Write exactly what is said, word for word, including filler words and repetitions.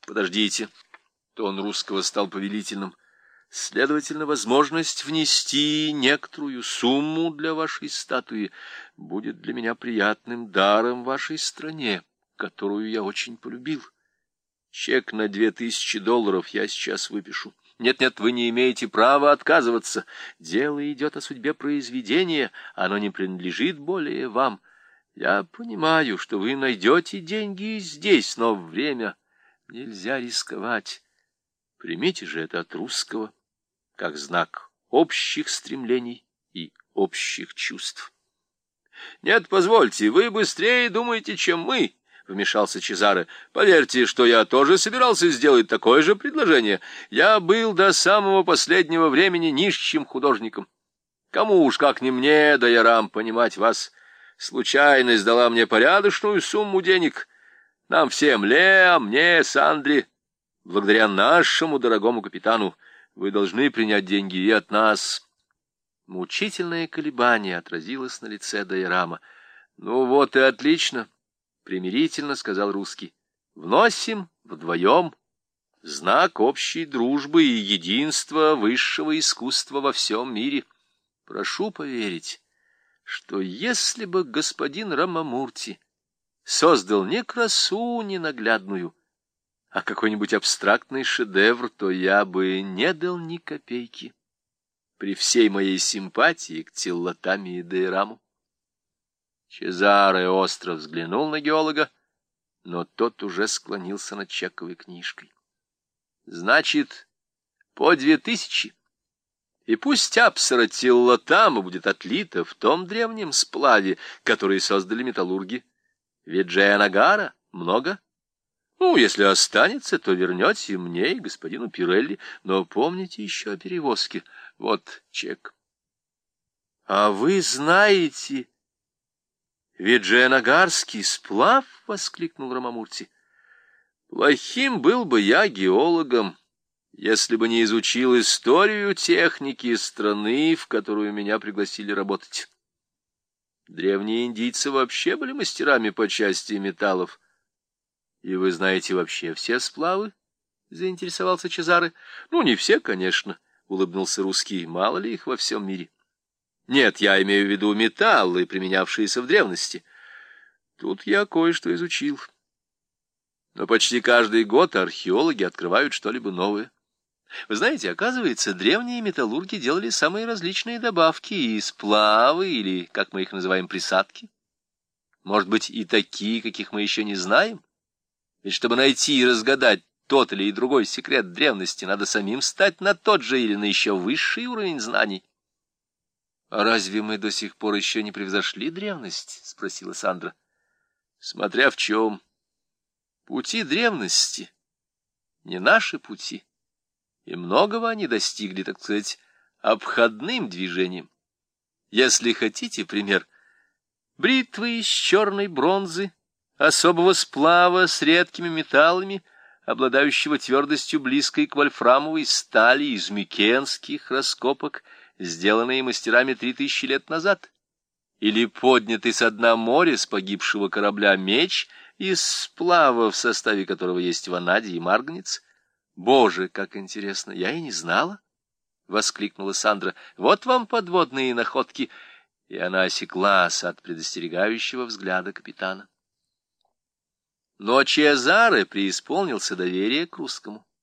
Подождите. Тон русского стал повелительным. Следовательно, возможность внести некоторую сумму для вашей статуи будет для меня приятным даром вашей стране, которую я очень полюбил. Чек на две тысячи долларов я сейчас выпишу. Нет-нет, вы не имеете права отказываться. Дело идет о судьбе произведения, оно не принадлежит более вам. Я понимаю, что вы найдете деньги здесь, но время нельзя рисковать. Примите же это от русского, как знак общих стремлений и общих чувств. — Нет, позвольте, вы быстрее думаете, чем мы, — вмешался Чезаре. — Поверьте, что я тоже собирался сделать такое же предложение. Я был до самого последнего времени нищим художником. Кому уж, как не мне, доярам, понимать вас. Случайность дала мне порядочную сумму денег. Нам всем, Лео, мне, Сандре, благодаря нашему дорогому капитану, вы должны принять деньги и от нас. Мучительное колебание отразилось на лице Дайрама. — Ну вот и отлично, — примирительно сказал русский. — Вносим вдвоем знак общей дружбы и единства высшего искусства во всем мире. Прошу поверить, что если бы господин Рамамурти создал не красу ненаглядную, а какой-нибудь абстрактный шедевр, то я бы не дал ни копейки, при всей моей симпатии к Тиллотами и Дайраму. Чезаре остро взглянул на геолога, но тот уже склонился над чековой книжкой. — Значит, по две тысячи. И пусть апсара Тиллотама будет отлита в том древнем сплаве, который создали металлурги. Ведь Джеянагара много. Ну, если останется, то вернете мне и господину Пирелли, но помните еще о перевозке. Вот чек. — А вы знаете... — Виджаянагарский сплав? — воскликнул Рамамурти. — Плохим был бы я геологом, если бы не изучил историю техники страны, в которую меня пригласили работать. Древние индийцы вообще были мастерами по части металлов. — И вы знаете вообще все сплавы? — заинтересовался Чезаре. — Ну, не все, конечно, — улыбнулся русский. — Мало ли их во всем мире. — Нет, я имею в виду металлы, применявшиеся в древности. Тут я кое-что изучил. Но почти каждый год археологи открывают что-либо новое. Вы знаете, оказывается, древние металлурги делали самые различные добавки и сплавы, или, как мы их называем, присадки. Может быть, и такие, каких мы еще не знаем? Ведь чтобы найти и разгадать тот или другой секрет древности, надо самим стать на тот же или на еще высший уровень знаний. — А разве мы до сих пор еще не превзошли древность? — спросила Сандра. — Смотря в чем. Пути древности не наши пути. И многого они достигли, так сказать, обходным движением. Если хотите пример, бритвы из черной бронзы, особого сплава с редкими металлами, обладающего твердостью близкой к вольфрамовой стали из микенских раскопок, сделанные мастерами три тысячи лет назад, или поднятый со дна моря с погибшего корабля меч из сплава, в составе которого есть ванадий и марганец. Боже, как интересно! Я и не знала, — воскликнула Сандра. — Вот вам подводные находки! И она осеклась от предостерегающего взгляда капитана. Но Чезаре преисполнился доверия к русскому.